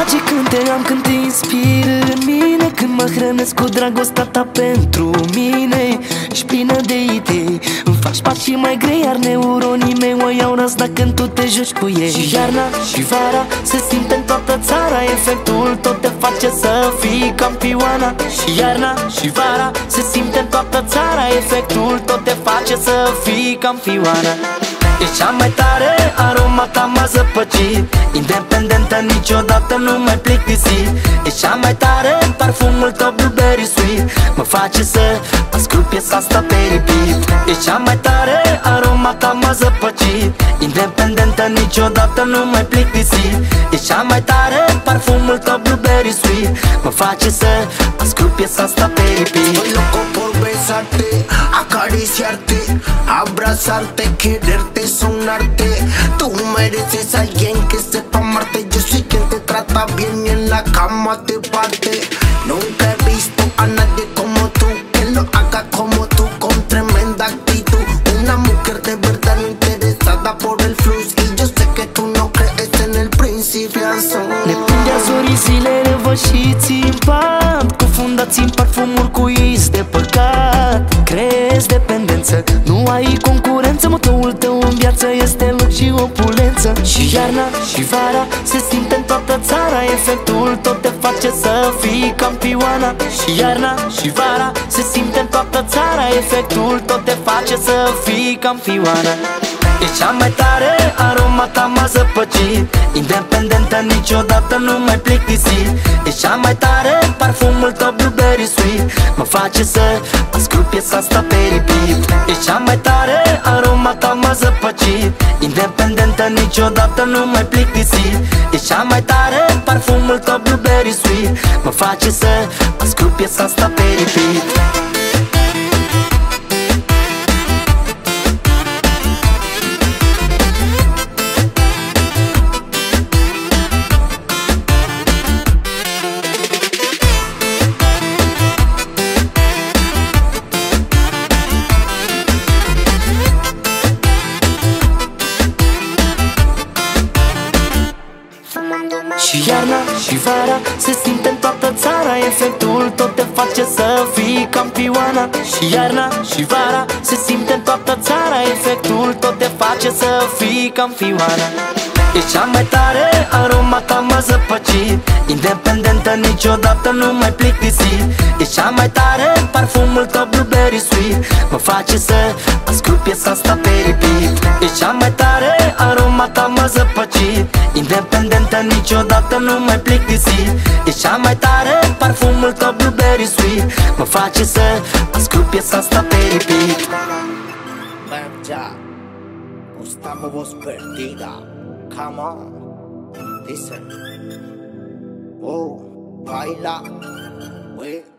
place când te am, când te inspir în mine, când mă hrănesc cu dragostea ta pentru mine. Ești plină de idei, îmi faci pașii mai grei, iar neuronii mei o iau răsna când tu te joci cu ei. Și iarna și vara se simte în toată țara, efectul tot te face să fii campioana. Și iarna și vara se simte în toată țara, efectul tot te face să fii campioana. Ești cea mai tare, aroma ta m-a zăpăcit, independentă, niciodată nu mai plictisi. Ești cea mai tare, parfumul tău blueberry sweet mă face să ascult piesa asta pe repeat. Ești cea mai tare, aroma ta m-a zăpăcit, independentă, niciodată nu mai plictisi. Ești cea mai tare, parfumul tău blueberry sweet mă face să ascult piesa asta pe repeat. Estoy loco por besarte, acariciarte, abrazarte, quererte, sonarte. Tú mereces a alguien que sepa amarte. Yo soy quien te trata bien y en la cama te parte. Nunca he visto a nadie como tú, que lo haga como tú, con tremenda actitud. Una mujer de verdad no interesada por el flux. Y yo sé que tú no crees en el principiazo. Ne prindea zorii zile răvășiți în pat, cufundați în parfumuri cu iz de păcat. Creezi dependență, nu ai concurență, motoul tău în viață este lux și opulență. Și iarna și vara se simte în toată țara, efectul tot te face să fii campioana. Și iarna și vara se simte în toată țara, efectul tot te face să fii campioana. Ești cea mai tare, aroma ta m-a zăpăcit, independentă, niciodată nu mai plictisi. Ești cea mai tare, parfumul tău blueberry sweet mă face să ascult piesa asta pe repeat. Ești cea mai tare, aroma ta m-a zăpăcit, independentă, niciodată nu mai plictisi. Ești cea mai tare, parfumul tău blueberry sweet mă face să ascult piesa asta pe repeat. Și iarna și vara se simte în toată țara, efectul tot te face să fii campioana. Și iarna și vara se simte în toată țara, efectul tot te face să fii campioana. Ești cea mai tare, aroma ta m-a zăpăcit, independentă, niciodată nu mai plictisi. Ești cea mai tare, parfumul tău blueberry sweet mă face să ascult piesa asta pe repeat. Ești cea mai tare, aroma ta m-a zăpăcit, independentă, niciodată nu mai plictisi. Ești cea mai tare, parfumul tău blueberry sweet mă face să ascult piesa asta pe repeat. Gustavo, voz perdida. Come on, listen. Oh, baila, we.